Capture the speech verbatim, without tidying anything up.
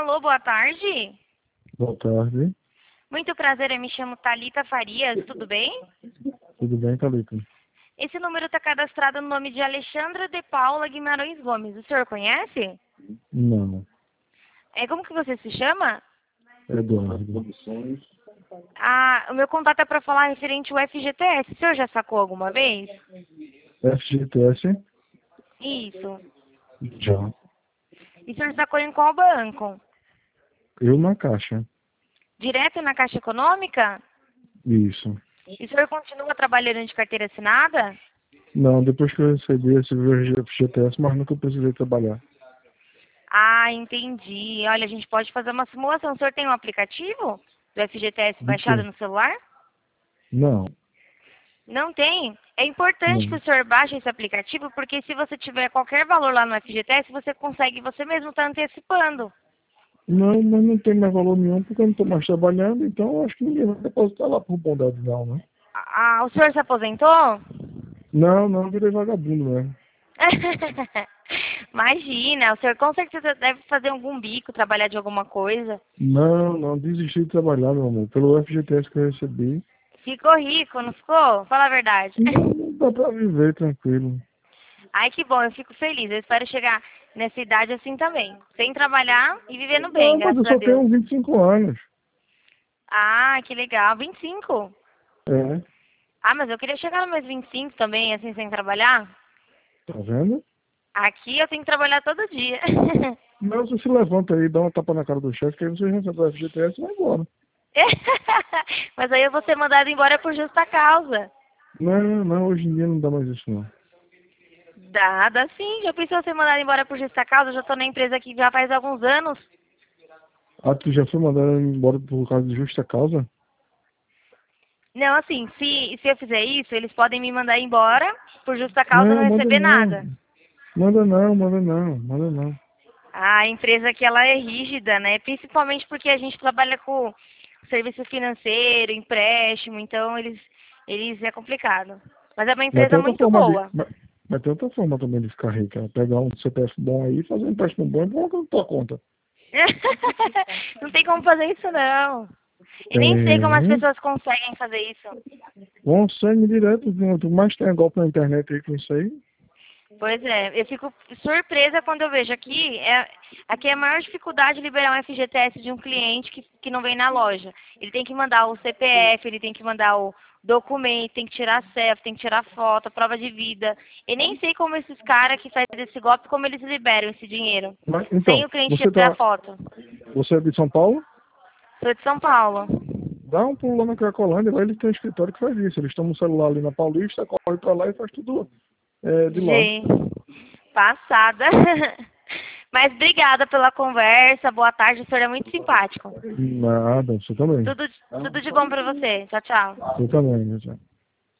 Alô, boa tarde. Boa tarde. Muito prazer, eu me chamo Thalita Farias, tudo bem? Tudo bem, Thalita? Esse número está cadastrado no nome de Alexandra de Paula Guimarães Gomes. O senhor conhece? Não. É, como que você se chama? Eduardo. Ah, o meu contato é para falar referente ao F G T S. O senhor já sacou alguma vez? F G T S? Isso. Já. E o senhor sacou em qual banco? Eu na Caixa. Direto na Caixa Econômica? Isso. E o senhor continua trabalhando de carteira assinada? Não, depois que eu recebi esse F G T S, mas nunca precisei trabalhar. Ah, entendi. Olha, a gente pode fazer uma simulação. O senhor tem um aplicativo do F G T S De baixado quê? no celular? Não. Não tem? É importante que Não. o senhor baixe esse aplicativo, porque se você tiver qualquer valor lá no F G T S, você consegue, você mesmo está antecipando. Não, mas não tem mais valor nenhum, porque eu não estou mais trabalhando, então eu acho que ninguém vai depositar lá por bondade, não, né? Ah, o senhor se aposentou? Não, não, virei vagabundo mesmo. Imagina, o senhor com certeza deve fazer algum bico, trabalhar de alguma coisa. Não, não, desisti de trabalhar, meu amor. Pelo F G T S que eu recebi. Ficou rico, não ficou? Fala a verdade. Não, não dá pra viver tranquilo. Ai, que bom, eu fico feliz. Eu espero chegar nessa idade assim também. Sem trabalhar e vivendo bem, Não, mas eu graças a só Deus. tenho vinte e cinco anos. Ah, que legal. vinte e cinco? É, Ah, mas eu queria chegar nos meus vinte e cinco também, assim, sem trabalhar. tá vendo? Aqui eu tenho que trabalhar todo dia. Não, você se levanta aí, dá uma tapa na cara do chefe, que aí você recebe o F G T S e vai embora. Mas aí eu vou ser mandada embora por justa causa. Não, não, hoje em dia não dá mais isso não. Dá, dá sim. Já pensou ser mandada embora por justa causa? Eu já tô na empresa aqui já faz alguns anos. Ah, tu já foi mandado embora por causa de justa causa? Não, assim, se, se eu fizer isso, eles podem me mandar embora por justa causa e Não, não manda receber não. nada. Manda não, manda não, manda não. A empresa aqui, ela é rígida, né? Principalmente porque a gente trabalha com serviço financeiro, empréstimo, então eles, eles é complicado. Mas é uma Mas empresa tem outra muito forma de. boa. Mas, mas tem outra forma também de ficar rico, é pegar um C P F bom aí, fazer um empréstimo bom e colocar na tua conta. Não tem como fazer isso, não. E nem sei como as Tem. pessoas conseguem fazer isso. Consegue direto, tu mais tem golpe na internet aí com isso aí. Pois é, eu fico surpresa quando eu vejo aqui, é, aqui é a maior dificuldade de liberar um F G T S de um cliente que, que não vem na loja. Ele tem que mandar o C P F, ele tem que mandar o documento, tem que tirar C E F, tem que tirar foto, prova de vida. Eu nem sei como esses caras que fazem esse golpe, como eles liberam esse dinheiro. Mas, Sem então, o cliente você tirar tá. foto. Você é de São Paulo? Sou de São Paulo. Dá um pulo lá na Cracolândia, lá eles têm um escritório que faz isso. Eles tomam o celular ali na Paulista, corre pra lá e faz tudo é, de lá. Gente, passada. Mas obrigada pela conversa, boa tarde, o senhor é muito simpático. Nada, você também. Tudo, tudo de bom pra você. Tchau, tchau. Você também, né, Zé?